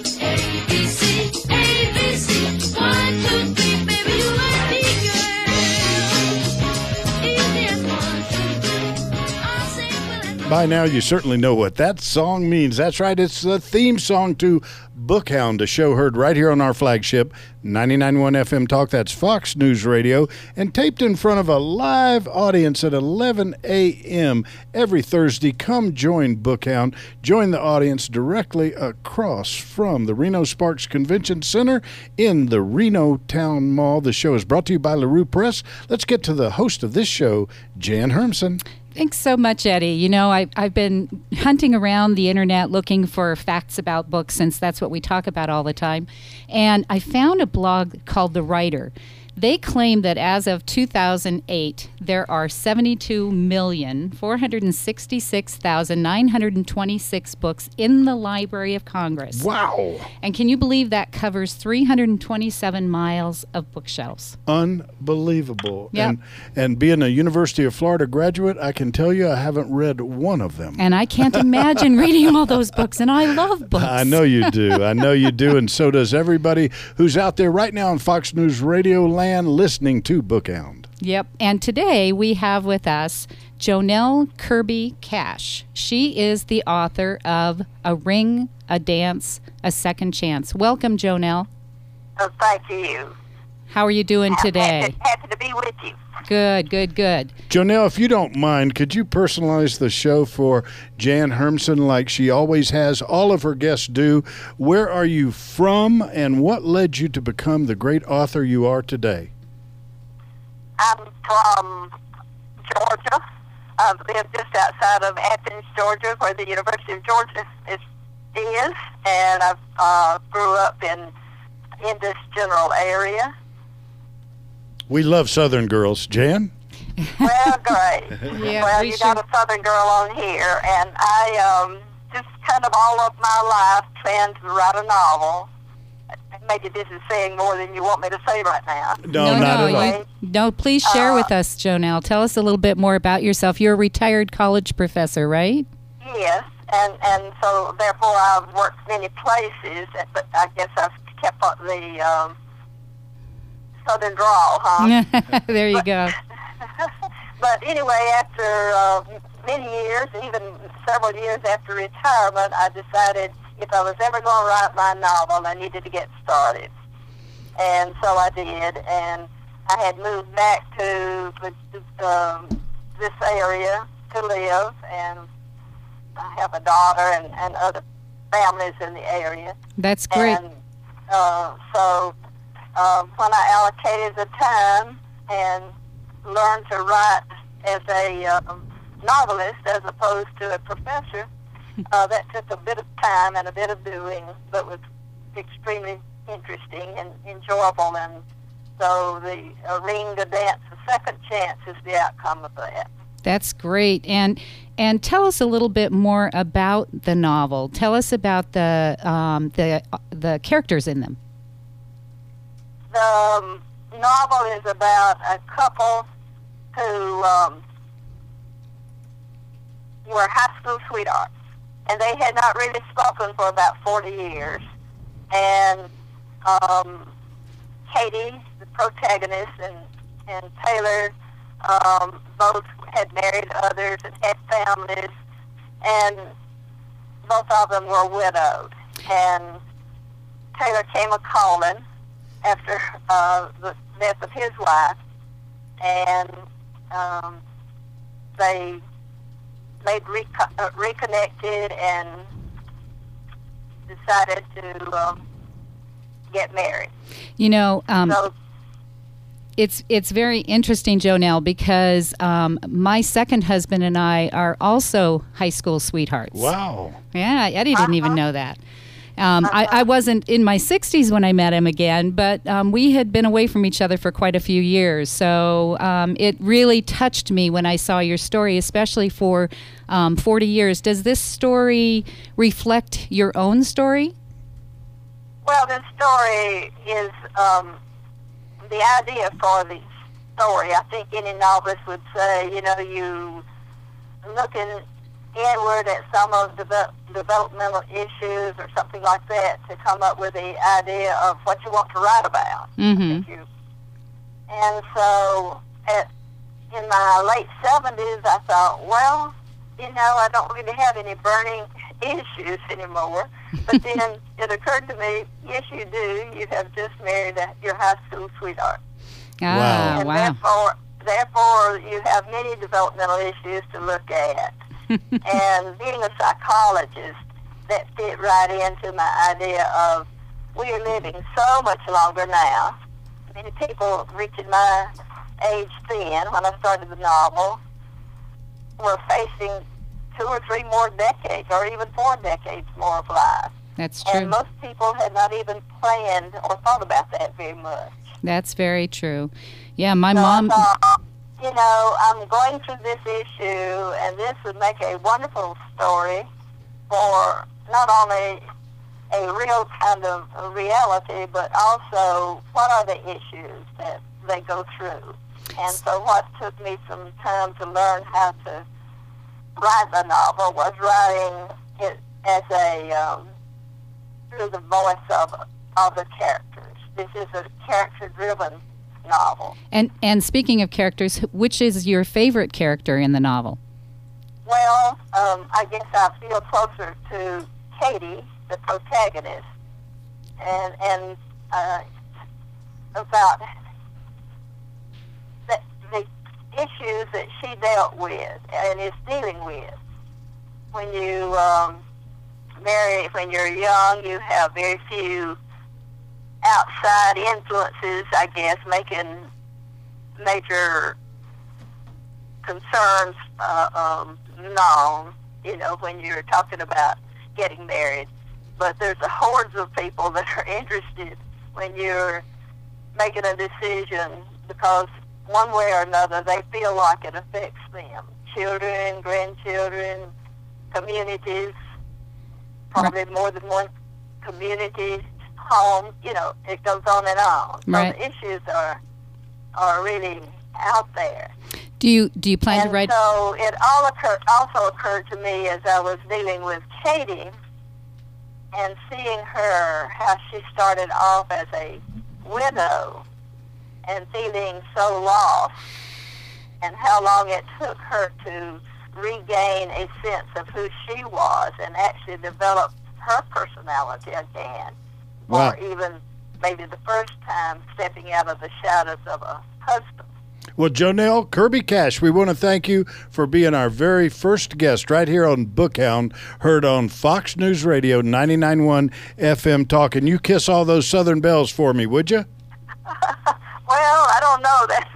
ABC, ABC, 1, 2, 3, baby, you and me, girl. Easy as 1, 2, 3. I'll sing with it. By now, you certainly know what that song means. That's right. It's the theme song to Bookhound, a show heard right here on our flagship, 99.1 FM Talk. That's Fox News Radio, and taped in front of a live audience at 11 a.m. every Thursday. Come join Bookhound. Join the audience directly across from the Reno Sparks Convention Center in the Reno Town Mall. The show is brought to you by LaRue Press. Let's get to the host of this show, Jan Hermsen. Thanks so much, Eddie. You know, I've been hunting around the internet looking for facts about books, since that's what we talk about all the time. And I found a blog called The Writer. They claim that as of 2008, there are 72,466,926 books in the Library of Congress. Wow. And can you believe that covers 327 miles of bookshelves? Unbelievable. Yep. And being a University of Florida graduate, I can tell you I haven't read one of them. And I can't imagine reading all those books, and I love books. I know you do. I know you do, and so does everybody who's out there right now on Fox News Radio land listening to Bookhound. Yep. And today we have with us Jonelle Kirby Cash. She is the author of A Ring, a Dance, a Second Chance. Welcome, Jonelle. Oh, thank you. How are you doing today? Happy to be with you. Good, good, good. Jonelle, if you don't mind, could you personalize the show for Jan Hermsen like she always has? All of her guests do. Where are you from, and what led you to become the great author you are today? I'm from Georgia. I live just outside of Athens, Georgia, where the University of Georgia is and I grew up in this general area. We love Southern girls. Jan? Well, great. Yeah, well, you got a Southern girl on here, and I just kind of all of my life planned to write a novel. Maybe this is saying more than you want me to say right now. No, not at all. No, please share with us, Jonelle. Tell us a little bit more about yourself. You're a retired college professor, right? Yes, and so therefore I've worked many places, but I guess I've kept up the Southern drawl, huh? There you go. But anyway, after many years, even several years after retirement, I decided if I was ever going to write my novel, I needed to get started. And so I did, and I had moved back to this area to live, and I have a daughter and other families in the area. That's great. And so when I allocated the time and learned to write as a novelist as opposed to a professor, that took a bit of time and a bit of doing, but was extremely interesting and enjoyable. And so the Ring, a Dance, a Second Chance is the outcome of that. That's great. And tell us a little bit more about the novel. Tell us about the characters in them. The novel is about a couple who were high school sweethearts, and they had not really spoken for about 40 years. And Katie, the protagonist, and Taylor both had married others and had families, and both of them were widowed. And Taylor came a-calling after the death of his wife, and they reconnected and decided to get married. You know, So it's very interesting, Jonelle, because my second husband and I are also high school sweethearts. Wow. Yeah, Eddie didn't even know that. I wasn't in my 60s when I met him again, but we had been away from each other for quite a few years. So it really touched me when I saw your story, especially for 40 years. Does this story reflect your own story? Well, the story is the idea for the story. I think any novelist would say, you know, you look inward at some of the developmental issues or something like that to come up with the idea of what you want to write about. Mm-hmm. And so in my late 70s, I thought, well, I don't really have any burning issues anymore. But then it occurred to me, yes, you do. You have just married your high school sweetheart. Ah, And wow. therefore, you have many developmental issues to look at. And being a psychologist, that fit right into my idea of we are living so much longer now. Many people reaching my age then, when I started the novel, were facing 2 or 3 more decades, or even 4 decades more of life. That's true. And most people had not even planned or thought about that very much. That's very true. Yeah, my So mom. I thought, I'm going through this issue, and this would make a wonderful story for not only a real kind of reality, but also what are the issues that they go through. And so what took me some time to learn how to write the novel was writing it as through the voice of the characters. This is a character-driven novel. And speaking of characters, which is your favorite character in the novel? Well, I guess I feel closer to Katie, the protagonist, and about the issues that she dealt with and is dealing with. When you marry, when you're young, you have very few outside influences, I guess, making major concerns known, when you're talking about getting married. But there's a hordes of people that are interested when you're making a decision because one way or another they feel like it affects them. Children, grandchildren, communities, probably more than one community, home, it goes on and on. Right. So the issues are really out there. Do you plan to write? So it also occurred to me as I was dealing with Katie and seeing her, how she started off as a widow and feeling so lost, and how long it took her to regain a sense of who she was and actually develop her personality again. Wow. Or even maybe the first time stepping out of the shadows of a husband. Well, Jonelle, Kirby Cash, we want to thank you for being our very first guest right here on Bookhound, heard on Fox News Radio 99.1 FM Talk. And you kiss all those Southern belles for me, would you? Well, I don't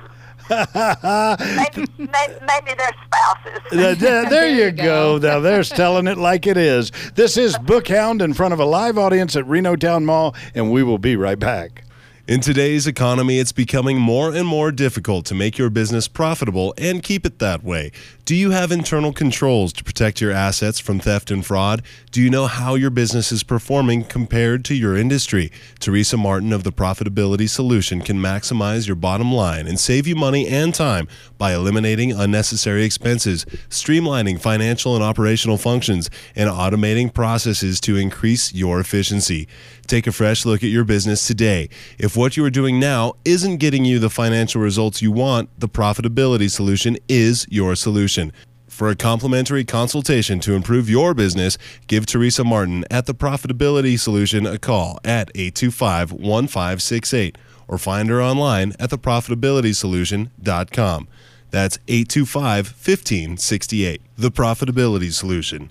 know. Maybe their spouses. There you go. Now, there's telling it like it is. This is Bookhound in front of a live audience at Reno Town Mall, and we will be right back. In today's economy, it's becoming more and more difficult to make your business profitable and keep it that way. Do you have internal controls to protect your assets from theft and fraud? Do you know how your business is performing compared to your industry? Teresa Martin of The Profitability Solution can maximize your bottom line and save you money and time by eliminating unnecessary expenses, streamlining financial and operational functions, and automating processes to increase your efficiency. Take a fresh look at your business today. If what you are doing now isn't getting you the financial results you want, The Profitability Solution is your solution. For a complimentary consultation to improve your business, give Teresa Martin at The Profitability Solution a call at 825-1568 or find her online at theprofitabilitysolution.com. That's 825-1568. The Profitability Solution,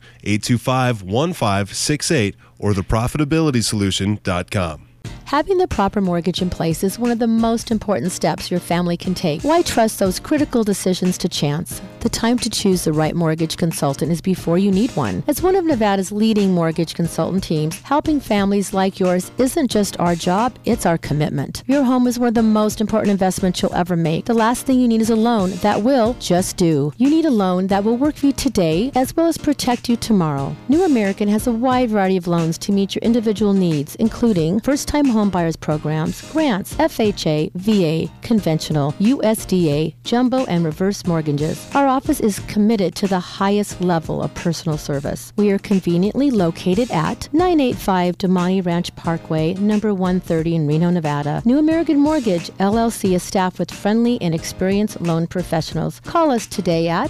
825-1568 or theprofitabilitysolution.com. Having the proper mortgage in place is one of the most important steps your family can take. Why trust those critical decisions to chance? The time to choose the right mortgage consultant is before you need one. As one of Nevada's leading mortgage consultant teams, helping families like yours isn't just our job, it's our commitment. Your home is one of the most important investments you'll ever make. The last thing you need is a loan that will just do. You need a loan that will work for you today as well as protect you tomorrow. New American has a wide variety of loans to meet your individual needs, including first-time home buyers programs, grants, FHA, VA, conventional, USDA, jumbo, and reverse mortgages. Our Our office is committed to the highest level of personal service. We are conveniently located at 985 Damani Ranch Parkway, number 130 in Reno, Nevada. New American Mortgage, LLC is staffed with friendly and experienced loan professionals. Call us today at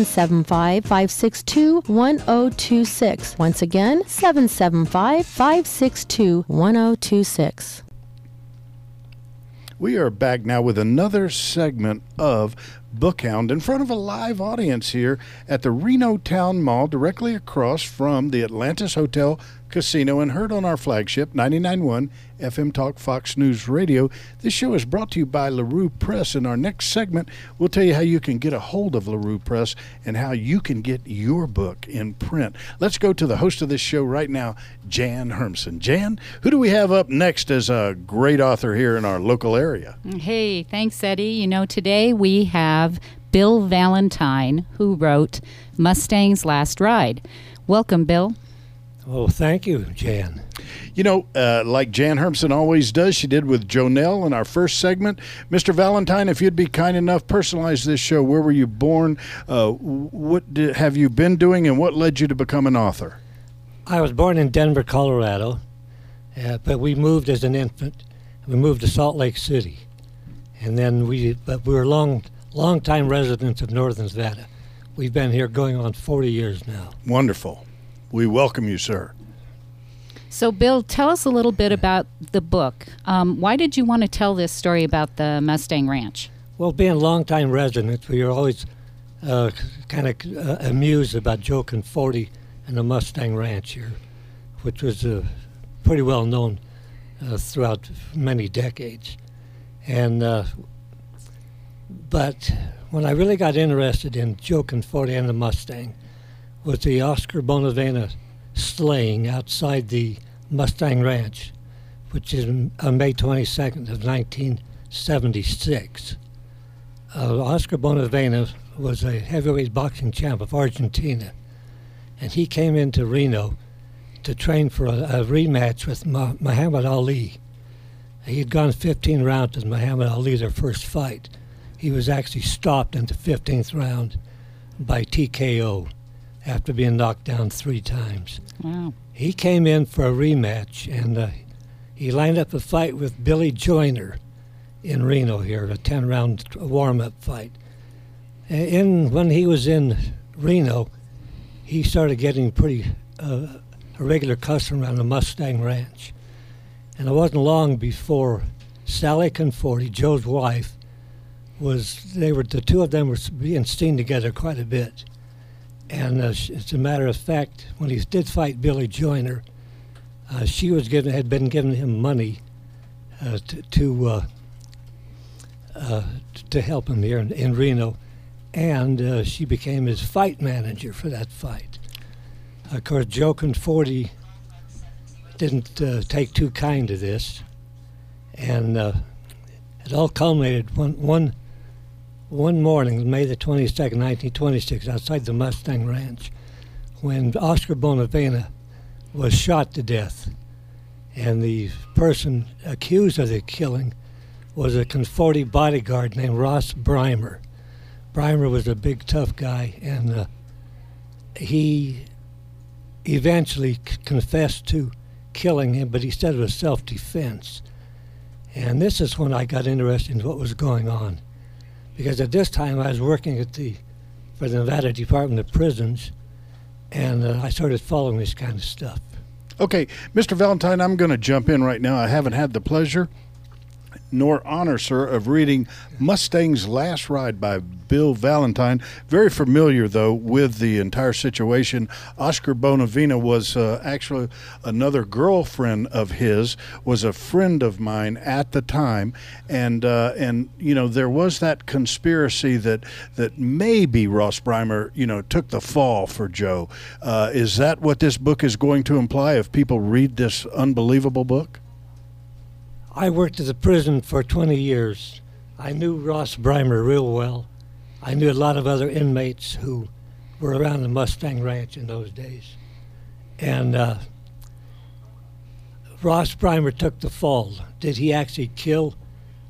775-562-1026. Once again, 775-562-1026. We are back now with another segment of Bookhound in front of a live audience here at the Reno Town Mall, directly across from the Atlantis Hotel Casino, and heard on our flagship 99.1 FM Talk Fox News Radio. This show is brought to you by LaRue Press. In our next segment, we'll tell you how you can get a hold of LaRue Press and how you can get your book in print. Let's go to the host of this show right now, Jan Hermsen. Jan, who do we have up next as a great author here in our local area? Hey, thanks, Eddie. You know, today we have Bill Valentine, who wrote Mustang's Last Ride. Welcome, Bill. Oh, thank you, Jan. You know, like Jan Hermsen always does, she did with Jonelle in our first segment. Mr. Valentine, if you'd be kind enough, personalize this show. Where were you born? What have you been doing, and what led you to become an author? I was born in Denver, Colorado, but we moved as an infant. We moved to Salt Lake City, and then we were long-time residents of Northern Nevada. We've been here going on 40 years now. Wonderful. We welcome you, sir. So, Bill, tell us a little bit about the book. Why did you want to tell this story about the Mustang Ranch? Well, being longtime residents, we were always kind of amused about Joe Conforti and the Mustang Ranch here, which was pretty well known throughout many decades. And but when I really got interested in Joe Conforti and the Mustang was the Oscar Bonavena slaying outside the Mustang Ranch, which is on May 22nd of 1976. Oscar Bonavena was a heavyweight boxing champ of Argentina, and he came into Reno to train for a rematch with Muhammad Ali. He had gone 15 rounds with Muhammad Ali, their first fight. He was actually stopped in the 15th round by TKO after being knocked down 3 times. Wow. He came in for a rematch, and he lined up a fight with Billy Joyner in Reno here, a 10-round warm-up fight. When he was in Reno, he started getting pretty a regular customer on the Mustang Ranch. And it wasn't long before Sally Conforti, Joe's wife, the two of them were being seen together quite a bit. And as a matter of fact, when he did fight Billy Joyner, she had been giving him money to help him here in Reno, and she became his fight manager for that fight. Of course, Joe Conforti didn't take too kind to this, and it all culminated one morning, May the 22nd, 1926, outside the Mustang Ranch, when Oscar Bonavena was shot to death. And the person accused of the killing was a Conforti bodyguard named Ross Breimer. Breimer was a big, tough guy, and he eventually confessed to killing him, but he said it was self-defense. And this is when I got interested in what was going on. Because at this time I was working for the Nevada Department of Prisons, and I started following this kind of stuff. Okay, Mr. Valentine, I'm going to jump in right now. I haven't had the pleasure nor honor, sir, of reading Mustang's Last Ride by Bill Valentine. Very familiar, though, with the entire situation. Oscar Bonavena was actually another girlfriend of his, was a friend of mine at the time, and you know, there was that conspiracy that maybe Ross Breimer, you know, took the fall for Joe. Is that what this book is going to imply if people read this unbelievable book? I worked at the prison for 20 years. I knew Ross Breimer real well. I knew a lot of other inmates who were around the Mustang Ranch in those days. And Ross Breimer took the fall. Did he actually kill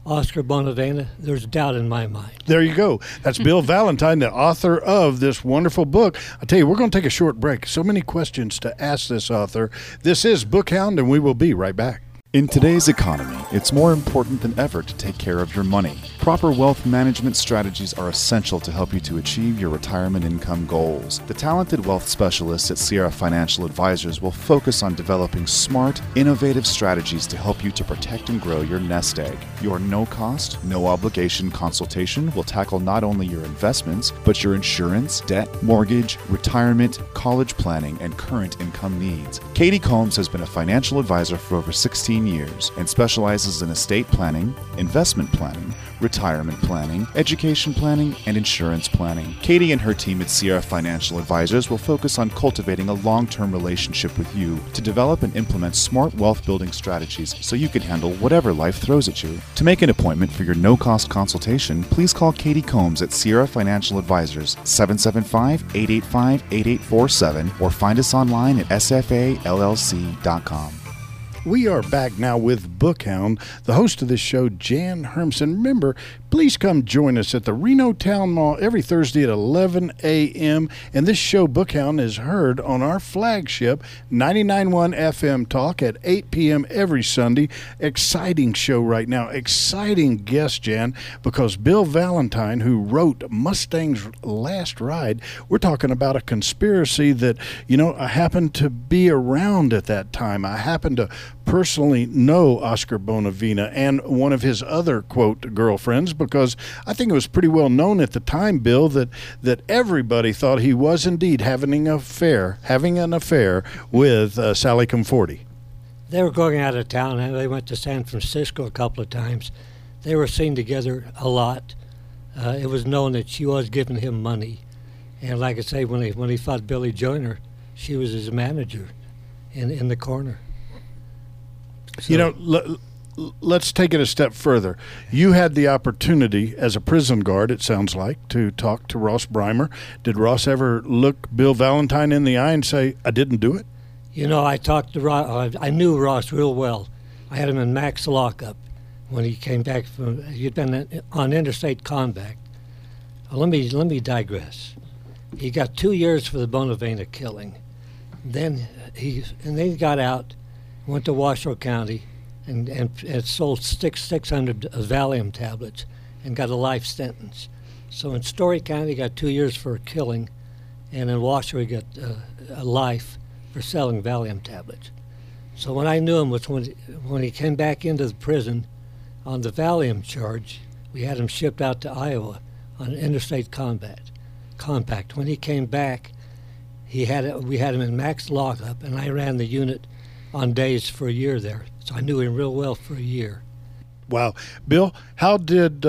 Oscar Bonavena, there's doubt in my mind. There you go. That's Bill Valentine, the author of this wonderful book. I tell you, we're going to take a short break. So many questions to ask this author. This is Bookhound, and we will be right back. In today's economy, it's more important than ever to take care of your money. Proper wealth management strategies are essential to help you to achieve your retirement income goals. The talented wealth specialists at Sierra Financial Advisors will focus on developing smart, innovative strategies to help you to protect and grow your nest egg. Your no-cost, no-obligation consultation will tackle not only your investments, but your insurance, debt, mortgage, retirement, college planning, and current income needs. Katie Combs has been a financial advisor for over 16 years and specializes in estate planning, investment planning, retirement planning, education planning, and insurance planning. Katie and her team at Sierra Financial Advisors will focus on cultivating a long-term relationship with you to develop and implement smart wealth building strategies so you can handle whatever life throws at you. To make an appointment for your no-cost consultation, please call Katie Combs at Sierra Financial Advisors 775-885-8847 or find us online at sfallc.com. We are back now with Bookhound, the host of this show, Jan Hermson. Remember, please come join us at the Reno Town Mall every Thursday at 11 a.m. And this show, Bookhound, is heard on our flagship 99.1 FM Talk at 8 p.m. every Sunday. Exciting show right now. Exciting guest, Jan, because Bill Valentine, who wrote Mustang's Last Ride, we're talking about a conspiracy that, I happened to be around at that time. I happened to personally know Oscar Bonavena and one of his other, quote, girlfriends, because I think it was pretty well known at the time, Bill, that everybody thought he was indeed having an affair with Sally Conforti. They were going out of town, and they went to San Francisco a couple of times. They were seen together a lot. It was known that she was giving him money. And like I say, when he fought Billy Joyner, she was his manager in the corner. So, let's take it a step further. You had the opportunity as a prison guard, it sounds like, to talk to Ross Breimer. Did Ross ever look Bill Valentine in the eye and say, I didn't do it? I talked to Ross. I knew Ross real well. I had him in max lockup when he came back from, he'd been on interstate combat. Let me digress. He got 2 years for the Bonavena killing. Then he got out, went to Washoe County, and sold 600 Valium tablets and got a life sentence. So in Story County, he got 2 years for killing, and in Washoe, he got a life for selling Valium tablets. So when I knew him was when he came back into the prison on the Valium charge. We had him shipped out to Iowa on interstate compact. When he came back, we had him in max lockup, and I ran the unit on days for a year there, so I knew him real well for a year. Wow. Bill, how did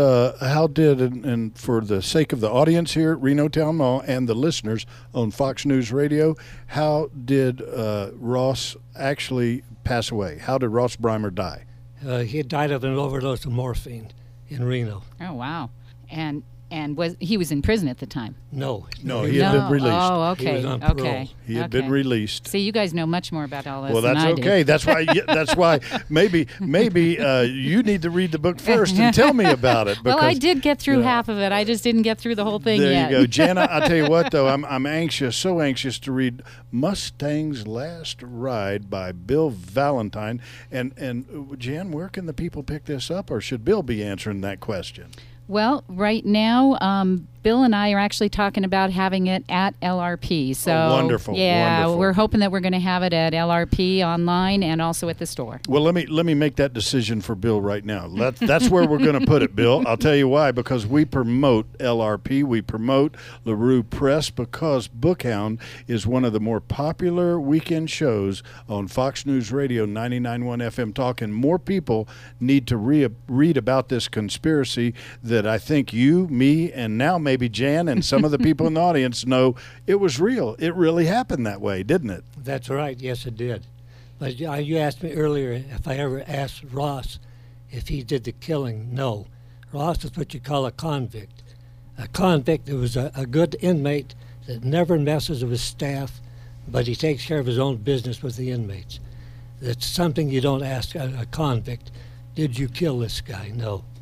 and for the sake of the audience here at Reno Town Mall and the listeners on Fox News Radio, how did Ross actually pass away? How did Ross Breimer die? He died of an overdose of morphine in Reno. Oh, wow. And he was in prison at the time? No, he had been released. Oh, okay. He was on parole. Okay. He had been released. See, you guys know much more about all this Well, than that's I okay. do. That's why maybe you need to read the book first and tell me about it. Well, I because- did get through half of it. I just didn't get through the whole thing There yet. you go, Jana. I'll tell you what, though, I'm anxious, so anxious to read Mustang's Last Ride by Bill Valentine. And Jan, where can the people pick this up, or should Bill be answering that question? Well, right now, Bill and I are actually talking about having it at LRP. So, wonderful, yeah, wonderful. We're hoping that we're going to have it at LRP online and also at the store. Well, let me make that decision for Bill right now. That's where we're going to put it, Bill. I'll tell you why. Because we promote LRP, we promote LaRue Press, because Bookhound is one of the more popular weekend shows on Fox News Radio 99.1 FM Talk, and more people need to read about this conspiracy that I think you, me, and now maybe Jan and some of the people in the audience know it was real. It really happened that way, didn't it? That's right. Yes, it did. But you asked me earlier if I ever asked Ross if he did the killing. No. Ross is what you call a convict. A convict was a good inmate that never messes with staff, but he takes care of his own business with the inmates. That's something you don't ask a convict. Did you kill this guy? No.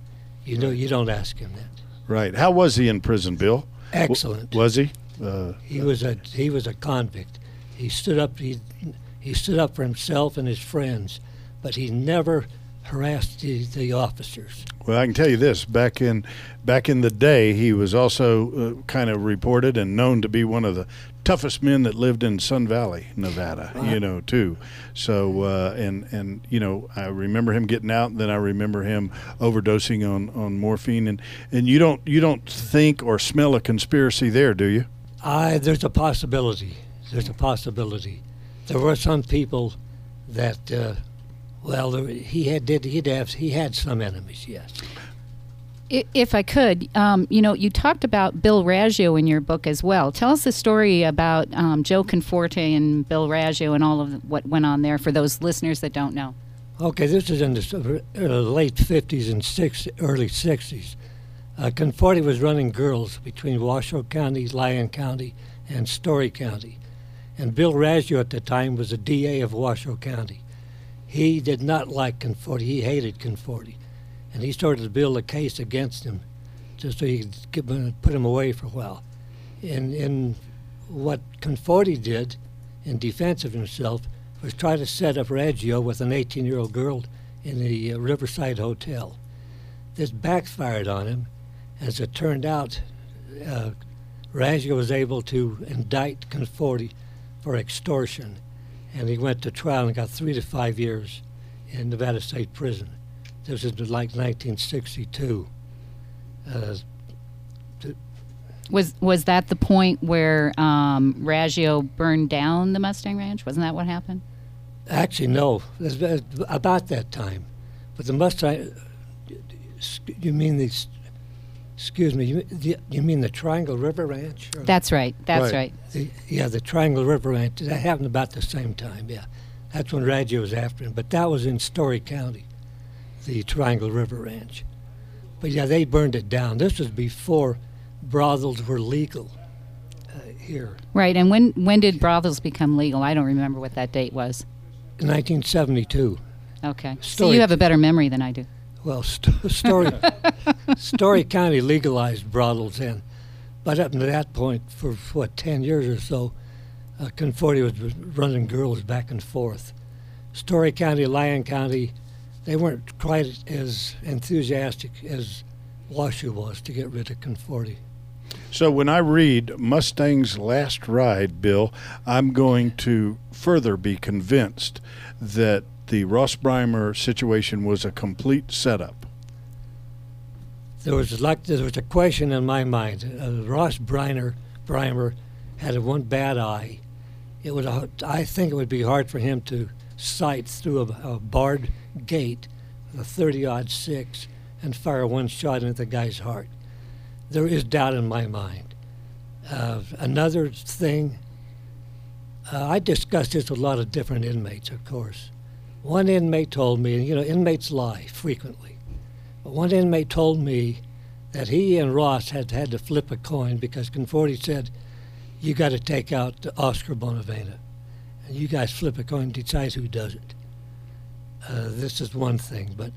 You don't ask him that. Right. How was he in prison, Bill? Excellent. Was he? He was a convict. He stood up for himself and his friends, but he never harassed the officers. Well, I can tell you this: back in the day, he was also kind of reported and known to be one of the toughest men that lived in Sun Valley, Nevada. Right. Too. So, and I remember him getting out, and then I remember him overdosing on morphine. And you don't think or smell a conspiracy there, do you? There's a possibility. There were some people that, he had some enemies, yes. If I could, you talked about Bill Raggio in your book as well. Tell us the story about Joe Conforti and Bill Raggio and all of what went on there for those listeners that don't know. Okay, this is in the late 50s and early 60s. Conforti was running girls between Washoe County, Lyon County, and Story County. And Bill Raggio at the time was the DA of Washoe County. He did not like Conforti. He hated Conforti. And he started to build a case against him just so he could put him away for a while. And what Conforti did in defense of himself was try to set up Raggio with an 18-year-old girl in the Riverside Hotel. This backfired on him. As it turned out, Raggio was able to indict Conforti for extortion, and he went to trial and got 3 to 5 years in Nevada State Prison. This is like 1962. Was that the point where Raggio burned down the Mustang Ranch? Wasn't that what happened? Actually, no. It was about that time. But the Mustang, you mean the, excuse me, you mean the Triangle River Ranch? Or? That's right. That's right. The Triangle River Ranch. That happened about the same time, yeah. That's when Raggio was after him. But that was in Story County, the Triangle River Ranch. But yeah, they burned it down. This was before brothels were legal here. Right, and when did brothels become legal? I don't remember what that date was. 1972. Okay. So you have a better memory than I do. Well, Story County legalized brothels then. But up to that point, for 10 years or so, Conforti was running girls back and forth. Story County, Lyon County, they weren't quite as enthusiastic as Washoe was to get rid of Conforti. So when I read Mustang's Last Ride, Bill, I'm going to further be convinced that the Ross Breimer situation was a complete setup. There was a question in my mind. Ross Breimer had one bad eye. I think it would be hard for him to sight through a barred gate, a 30-06, and fire one shot into the guy's heart. There is doubt in my mind. Another thing, I discussed this with a lot of different inmates, of course. One inmate told me, and inmates lie frequently, but one inmate told me that he and Ross had to flip a coin because Conforti said, you got to take out Oscar Bonavena. And you guys flip a coin and decide who does it. This is one thing, but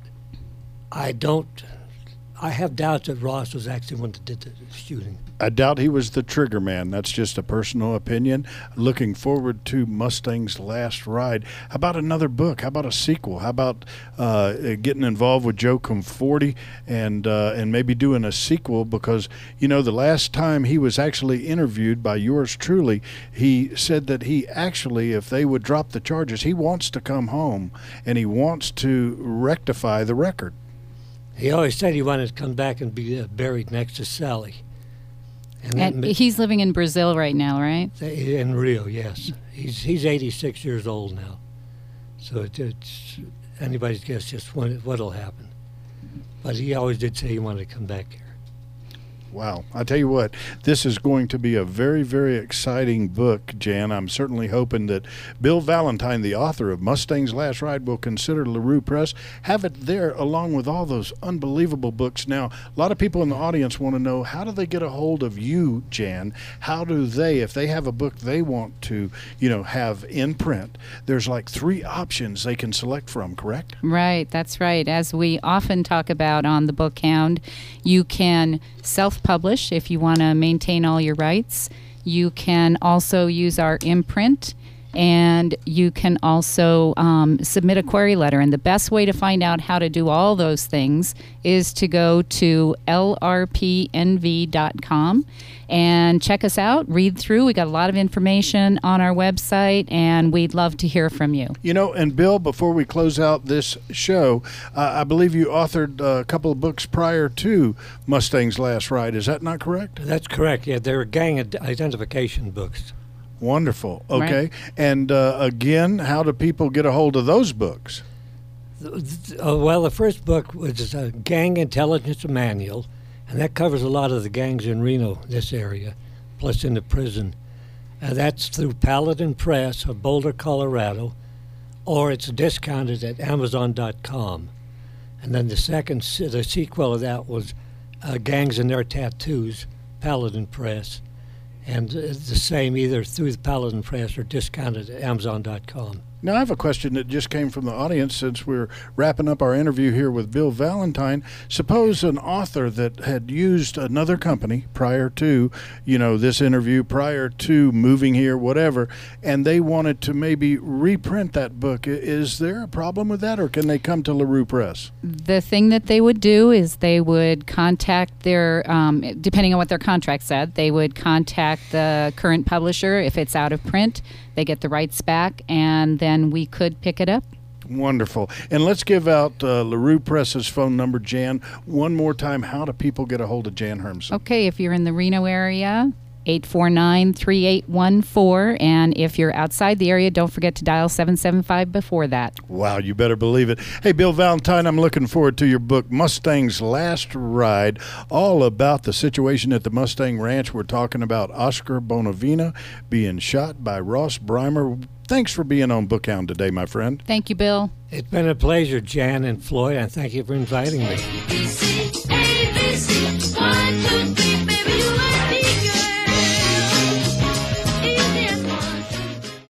I have doubts that Ross was actually one that did the shooting. I doubt he was the trigger man. That's just a personal opinion. Looking forward to Mustang's Last Ride. How about another book? How about a sequel? How about getting involved with Joe Conforti and maybe doing a sequel? Because, the last time he was actually interviewed by yours truly, he said that he actually, if they would drop the charges, he wants to come home and he wants to rectify the record. He always said he wanted to come back and be buried next to Sally. And he's living in Brazil right now, right? In Rio, yes. He's 86 years old now. So it's anybody's guess just what'll happen. But he always did say he wanted to come back here. Wow. I tell you what, this is going to be a very, very exciting book, Jan. I'm certainly hoping that Bill Valentine, the author of Mustang's Last Ride, will consider LaRue Press, have it there along with all those unbelievable books. Now, a lot of people in the audience want to know, how do they get a hold of you, Jan? How do they, if they have a book they want to, have in print, there's like 3 options they can select from, correct? Right, that's right. As we often talk about on the Book Hound, you can self-publish if you want to maintain all your rights. You can also use our imprint, and you can also submit a query letter. And the best way to find out how to do all those things is to go to lrpnv.com and check us out, read through. We got a lot of information on our website, and we'd love to hear from you. And Bill, before we close out this show, I believe you authored a couple of books prior to Mustang's Last Ride. Is that not correct? That's correct, yeah. They're gang identification books. Wonderful. Okay. Right. And again, how do people get a hold of those books? Well, the first book was a gang intelligence manual, and that covers a lot of the gangs in Reno, this area, plus in the prison. That's through Paladin Press of Boulder, Colorado, or it's discounted at Amazon.com. And then the sequel of that was Gangs and Their Tattoos, Paladin Press. And the same either through the Paladin Press or discounted at Amazon.com. Now, I have a question that just came from the audience since we're wrapping up our interview here with Bill Valentine. Suppose an author that had used another company prior to, this interview, prior to moving here, whatever, and they wanted to maybe reprint that book. Is there a problem with that, or can they come to LaRue Press? The thing that they would do is they would contact their, depending on what their contract said, they would contact the current publisher. If it's out of print, they get the rights back, and then we could pick it up. Wonderful. And let's give out LaRue Press's phone number, Jan, one more time. How do people get a hold of Jan Hermsen? Okay, if you're in the Reno area, 849-3814, and if you're outside the area, don't forget to dial 775 before that. Wow, you better believe it. Hey, Bill Valentine, I'm looking forward to your book, Mustang's Last Ride, all about the situation at the Mustang Ranch. We're talking about Oscar Bonavena being shot by Ross Breimer. Thanks for being on Book Hound today, my friend. Thank you, Bill. It's been a pleasure, Jan and Floyd, and thank you for inviting me. ABC, ABC, 1, 2,